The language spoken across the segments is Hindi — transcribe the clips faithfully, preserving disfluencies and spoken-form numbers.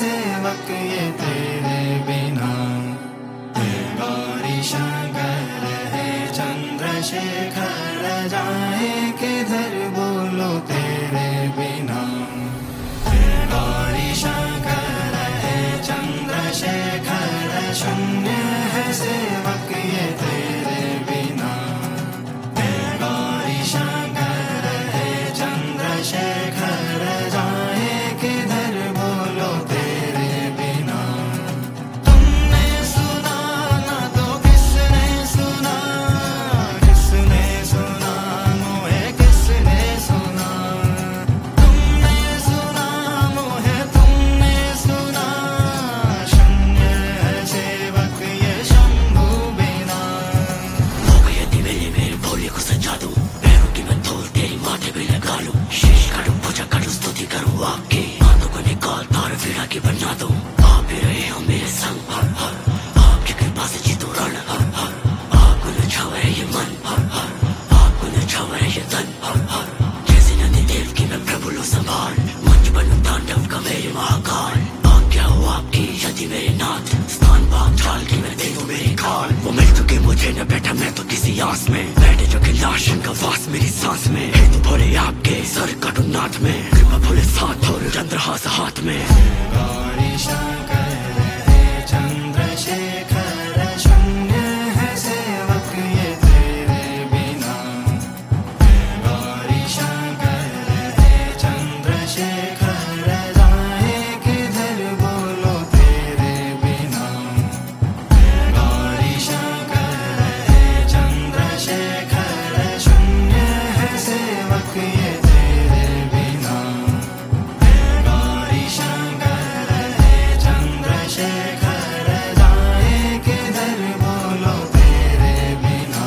सेवक ये तेरे बिना। हे गौरी शंकर हे चंद्रशेखर जाए किधर बोलो तेरे बिना। हे गौरी शंकर हे चंद्रशेखर शून्य है सेवक ये तेरे बिना। हे गौरी शंकर हे चंद्रशेखर जाए किधर बोलो तेरे बिना। तुमने सुना ना तो किसने सुना, किसने सुना मोहे किसने सुना। तुमने सुना मोहे तुमने सुना, शून्य है सेवक ये शंभु बिना। हो गई यदि मेरे मेरे भोले को सजा दूं, पैरों की मैं धूल तेरी माथे पे लगा लूं। शीश काटूं पूजा काटूं स्तुति करूं आपकी, हाथों को निकाल तार फिरा के बना दूं। आप ही रहे हो मेरे संग हर हर, आपकी कृपा से जीतूं रण हर हर। आपको नछावर है ये मन हर हर, आपको नछावर है ये तन हर हर। जैसे नंदी देव की मैं प्रभु लो संभाल, मंच बनूं तांडव का मेरे महाकाल। आज्ञा हो आपकी यदि मेरे नाथ, स्थान पाक ढाल के मैं दे दूं मेरी काल। वो मिल चुके मुझे न बैठा मैं तो किसी आस में, बैठे जो कि लाश का वास मेरी सांस में। हे तो भोले आपके सर काटूं नाथ में, कृपा भोले साथ और चंद्रहास हाथ में। गौरी शंकर हे चंद्रशेखर शून्य है सेवक ये तेरे बिना। हे गौरी शंकर हे चंद्रशेखर जाए किधर बोलो तेरे बिना। हे गौरी शंकर हे चंद्रशेखर शून्य है सेवक ये तेरे बिना। हे गौरी शंकर हे चंद्रशेखर जाए किधर बोलो तेरे बिना।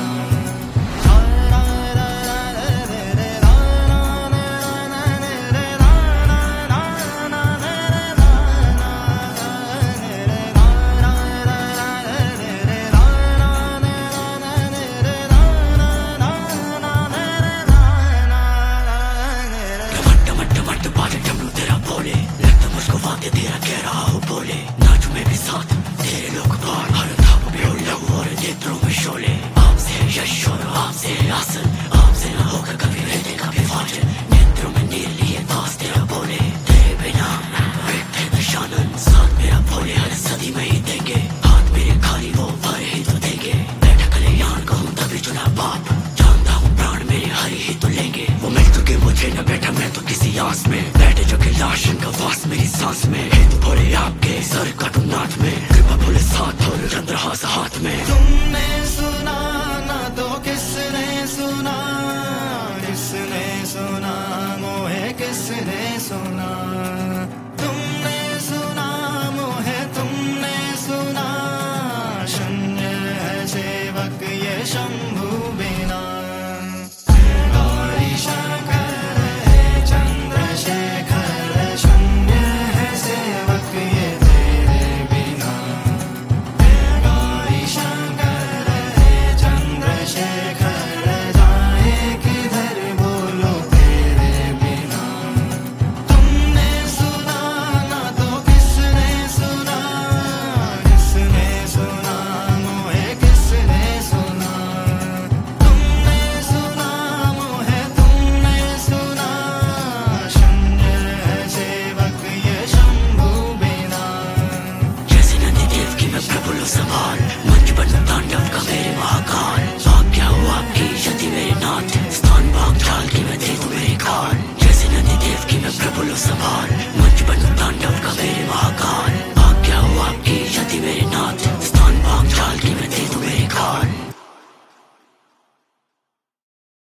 डमट डमट डमट बाजे डमरू तेरा बोले, लगता मुझको वाद्य तेरा कह रहा हो बोले। नाचू मैं भी साथ तेरे लोक पार, हर धाप में हो लहू और नेत्रों में शोले। आपसे है यश और आपसे है आसन, आपसे न होगा कभी हृदय का विभाजन। नेत्रों में नील लिए दास तेरा बोले, तेरे बिना रिक्त है दशानन। साथ मेरा भोले हर सदी में ही देंगे, हाथ मेरे खाली वो भरे ही तो देंगे। बैठा कल्याण कहूँ तभी चुना बाप, जानता हूँ प्राण मेरे हरि ही तो लेंगे। वो मिल चुके मुझे न बैठा मैं तो किसी आस में, बैठे जो कि लाश का वास मेरी सांस में। हे तो भोले आपके सर काटूं नाथ में, कृपा भोले साथ और चंद्रहास हाथ में। तुमने सुना ना तो किसने सुना, किसने सुना मोहे किसने सुना। तुमने सुना मोहे तुमने सुना, शून्य है सेवक ये शंभु